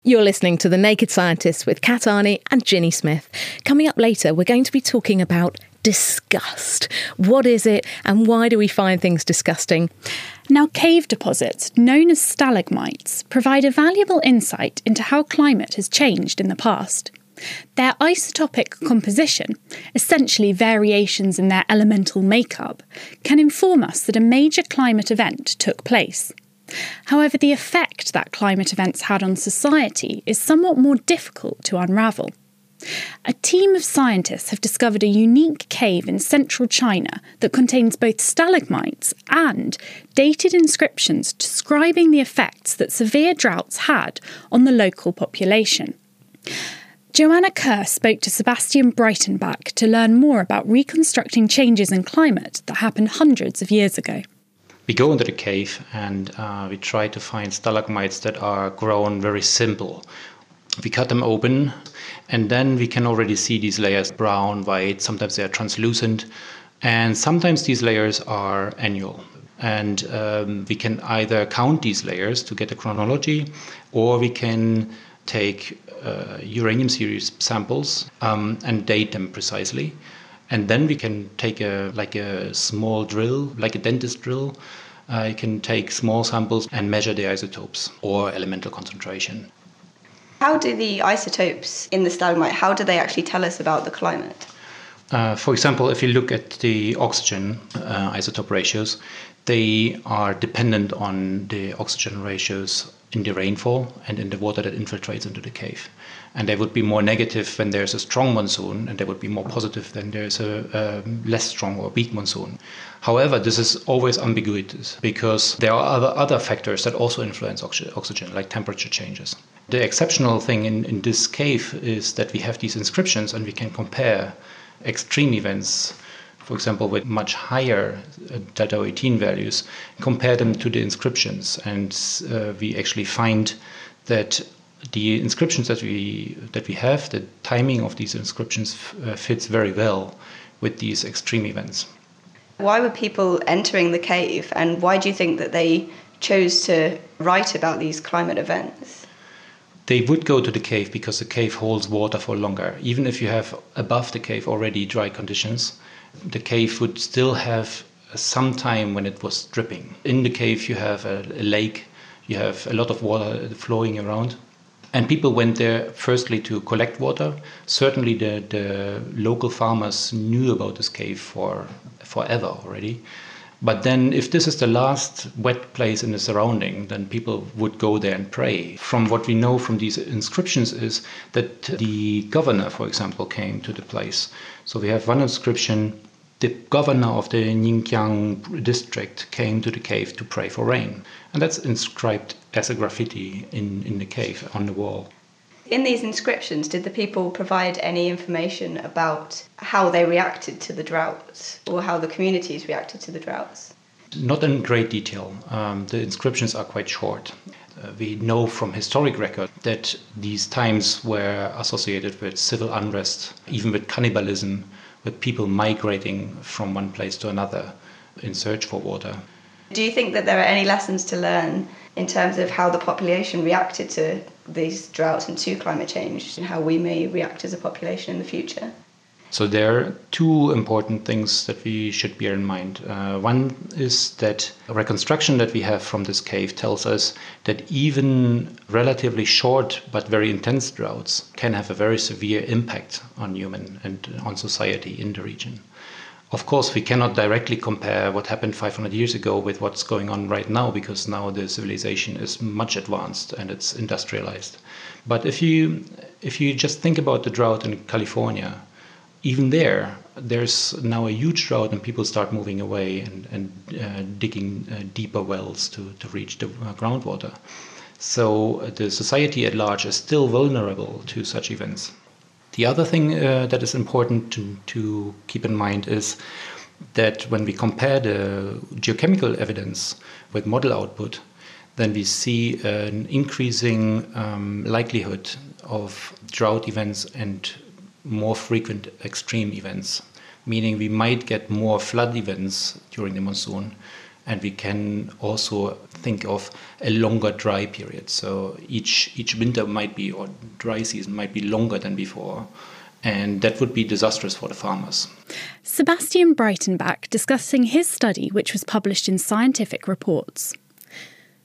You're listening to The Naked Scientists with Kat Arney and Ginny Smith. Coming up later, we're going to be talking about disgust. What is it and why do we find things disgusting? Now, cave deposits, known as stalagmites, provide a valuable insight into how climate has changed in the past. Their isotopic composition, essentially variations in their elemental makeup, can inform us that a major climate event took place. However, the effect that climate events had on society is somewhat more difficult to unravel. A team of scientists have discovered a unique cave in central China that contains both stalagmites and dated inscriptions describing the effects that severe droughts had on the local population. Joanna Kerr spoke to Sebastian Breitenbach to learn more about reconstructing changes in climate that happened hundreds of years ago. We go into the cave and we try to find stalagmites that are grown very simple. We cut them open and then we can already see these layers brown, white, sometimes they are translucent, and sometimes these layers are annual. And we can either count these layers to get a chronology, or we can take uranium series samples and date them precisely. And then we can take a small drill, like a dentist drill. You can take small samples and measure the isotopes or elemental concentration. How do the isotopes in the stalagmite, how do they actually tell us about the climate? For example, if you look at the oxygen isotope ratios, they are dependent on the oxygen ratios in the rainfall and in the water that infiltrates into the cave. And they would be more negative when there's a strong monsoon, and they would be more positive when there's a less strong or weak monsoon. However, this is always ambiguous because there are other factors that also influence oxygen, like temperature changes. The exceptional thing in this cave is that we have these inscriptions and we can compare extreme events, for example, with much higher delta 18 values, compare them to the inscriptions, and we actually find that the inscriptions that we have, the timing of these inscriptions fits very well with these extreme events. Why were people entering the cave, and why do you think that they chose to write about these climate events? They would go to the cave because the cave holds water for longer. Even if you have above the cave already dry conditions, the cave would still have some time when it was dripping. In the cave you have a lake, you have a lot of water flowing around. And people went there firstly to collect water. Certainly the local farmers knew about this cave forever already. But then if this is the last wet place in the surrounding, then people would go there and pray. From what we know from these inscriptions is that the governor, for example, came to the place. So we have one inscription: the governor of the Ningqiang district came to the cave to pray for rain. And that's inscribed as a graffiti in the cave on the wall. In these inscriptions, did the people provide any information about how they reacted to the droughts, or how the communities reacted to the droughts? Not in great detail. The inscriptions are quite short. We know from historic record that these times were associated with civil unrest, even with cannibalism, with people migrating from one place to another in search for water. Do you think that there are any lessons to learn in terms of how the population reacted to these droughts and to climate change, and how we may react as a population in the future? So there are two important things that we should bear in mind. One is that a reconstruction that we have from this cave tells us that even relatively short but very intense droughts can have a very severe impact on human and on society in the region. Of course, we cannot directly compare what happened 500 years ago with what's going on right now, because now the civilization is much advanced and it's industrialized. But if you just think about the drought in California, even there's now a huge drought and people start moving away and digging deeper wells to reach the groundwater. So the society at large is still vulnerable to such events. The other thing that is important to keep in mind is that when we compare the geochemical evidence with model output, then we see an increasing likelihood of drought events and more frequent extreme events, meaning we might get more flood events during the monsoon And we can also think of a longer dry period. So each winter or dry season might be longer than before. And that would be disastrous for the farmers. Sebastian Breitenbach discussing his study, which was published in Scientific Reports.